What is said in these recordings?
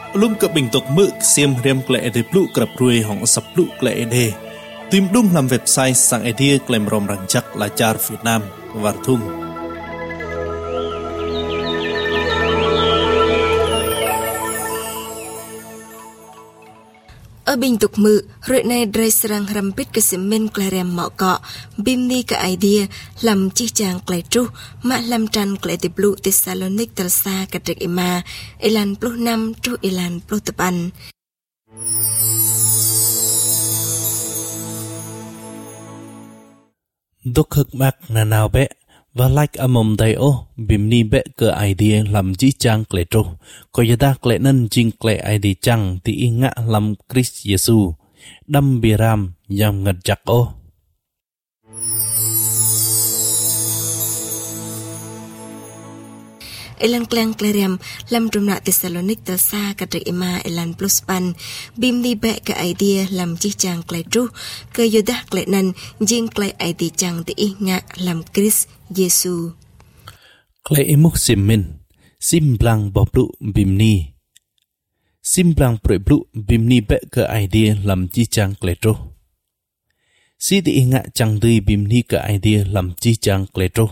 Lum cập bình tục mực xiêm riêng lệ để lũ cập ruồi hỏng sập lũ lệ đề. Tìm đúng làm website sang idea klem rom răng chắc là char Việt Nam và thung. Ở bình tục mự, rồi này dray serang rampit ke semen klarem mọ cọ, bim ni ke idea làm chi chang klai tru, ma lam tran klai te blu Thessalonic tersa ke trek ima, elan plu nam tru elan plu tepan. Đốc hực mạc nà nào bẹ, và like amom đầy ô, bìm ni bẹ cơ idea làm chi chang klai tru, có yada klai nan jing klai idea chang ti y ngạ làm Christ Yesu, đâm biram yam ngật chak ô. Elan klang klarem lam trumna Thessalonic tersa ke trek ima elan plus pan, bim ni bẹ ke idea làm chi chang klai tru, ke yada klai nan jing klai idea chang ti y ngạ làm Christ Yesu. Klai imuk simin, sim blang boblu bim ni. Sim blang preblu bim ni bẹ ke idea làm chi chang klai tru. Si ti y ngạ chang tui bim ni ke idea làm chi chang klai tru.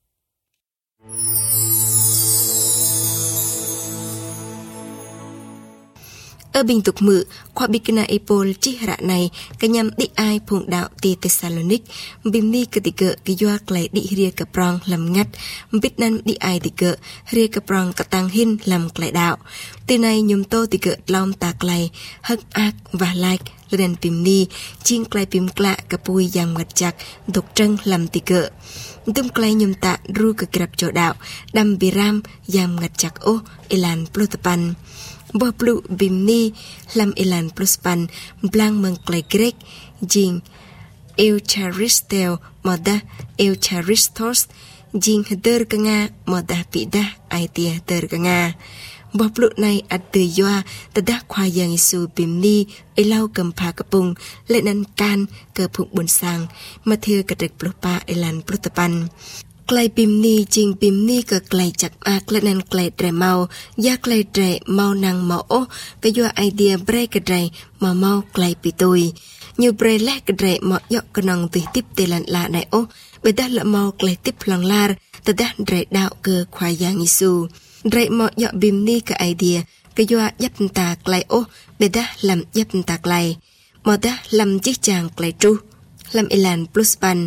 Ở bình tục mự, khoa bikina epol chi hạ này, cái nhằm đi ai phụng đạo ti Thessalonic, bim ni cơ tì cỡ cái doa klai đi ria cà prong làm ngắt, biết nan đi ai tì cỡ, ria cà prong cà tăng hin làm klai đạo. Từ này nhung tô tì cỡ long tà klai, hắc ác và like, lên bim ni, chiên klai bim klạ cà pui giam ngặt chặt, độc trân làm tì cỡ. Tum klai nhung tạ ru cà krap chỗ đạo, đâm biram giam ngặt chặt ô, elan plotapan. Bo plu bim ni lam elan plus pan blang meng klai grek jing eucharistel moda eucharistos jing der kanga moda pida aitia der kanga. Bo plu này at từ yoa tada khoa yang isu bim ni elau cầm pha kapung lệ nan can cơ phụng buồn sang mà thưa cả trek plopa elan plotapan. Klai bim ni jing bim ni ke klai chak ak lenan klai dre mau ya klai dre mau nang mau o ke yo idea bre ke dre ma mau klai pitui như bre le ke dre mo yo kanong ti tip te lan la nai o be da la mau klai tip lang lar ta da dre đạo ke khwa yang isu dre mo yo bim ni ke idea ke yo yap ta klai o be da lam yap ta klai mo da lam chi chang klai tru lam elan plus pan.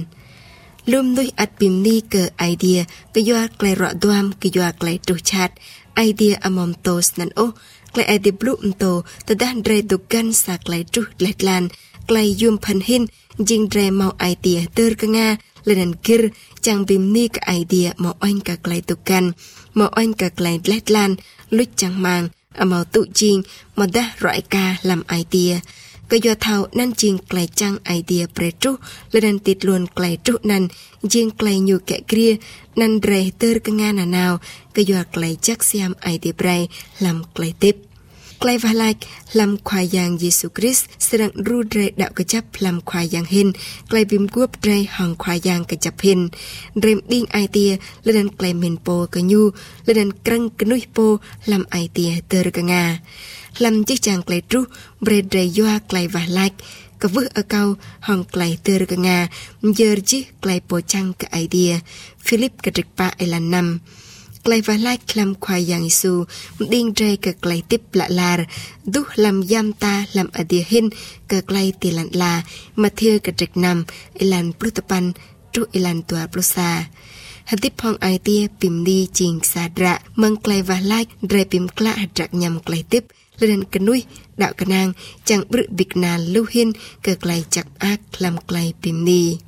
Lum nuôi at bim ni ke idea ke yoa klai ro doam ke yoa klai tu chat idea amom tos nan o klai idea blue to ta dan dre tu gan sa klai tu letlan klai yum phan hin jing dre mau idea ter ka nga lên kir chang bim ni ke idea mau oin ka klai tu gan mau oin ka klai letlan luch chang mang amau tu jing mau da roi ka làm idea. Cái do thao nan chiên klai chang idea pretru lên tịt luôn klai tru nan chiên klai nhiều kẻ kia nan dre tơ cái nga nào cái do klai chắc xem idea bray làm klai tiếp klai và like làm khoa yang Jesus Christ serang ru dre đạo cái chấp làm khoa yang hin klai bim guop dre hong khoa yang cái chấp hin drem ding idea lên klai min po cái nhu lên krang cái nuôi po làm idea tơ cái nga làm chiếc chàng klai tru bre dre yoa klai và like cái vước ở câu hong klai tơ cái nga giờ chi klai po chang cái idea Philip cái trịch pa elan năm klai và like làm khoa yang isu ding dre cái klai tiếp lạ lar du làm yam ta làm idea hin cái klai ti lan la Matthew cái trịch năm elan plutapan tru elan tua plusa. Hạt tiếp phong idea bim đi ching sa dra mang klai và like dre bim kla hạt trạc nhằm klai tiếp lên cái núi đạo cái nang chẳng bự việc nàn lưu hiên cơ klai chặt ác làm klai bim đi.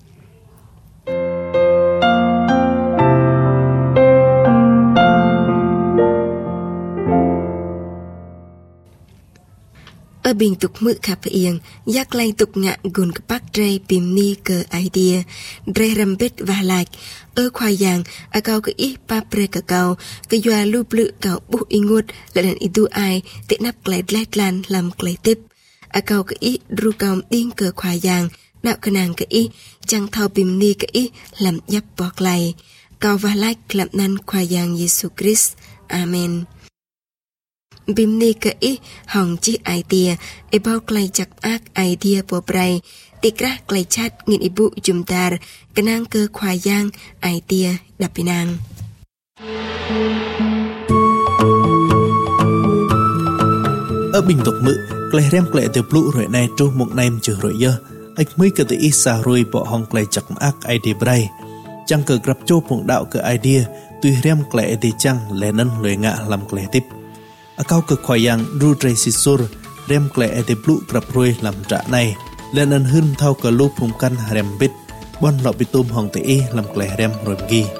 Ở bình tục mự khắp yên, giác lay tục ngạ gùn cái bác dre bim ni cơ idea, dre rambit và like, ở khoa yang, ở cao cái ít ba pre cả cao, cái doa lưu lự cao bù y ngút, lại đàn y tu ai, tiện nắp klai lét lan làm klai tiếp, ở cao cái ít ru cao điên cơ khoa yang, đạo cái nàng cái ít, chẳng thao bim ni cái ít, làm nhấp bó klai, cao và like làm nan khoa yang Jesus Christ, Amen. bim ni ke i hong chi idea e bao klai chak ak idea po prai tikra klai chat ngin ibu jumtar kenang ke khwayang idea dapinang ở bình tục mự klai rem klai te plu rồi nay tru một naim chữ rồi giờ ách mới cái tự sa rồi bỏ hong klai chak ak idea brai chẳng cờ gặp châu phụng đạo cái idea tuy rem klai te chang lẽ nân lười ngạ làm klai tiếp ở cao cực khwayang ru trai sisur rem klai te plu gặp rồi làm trả này lên ân hưng thao cờ lô phụng căn rem bít bon lọ bị tôm hong te làm klai rem rồi gi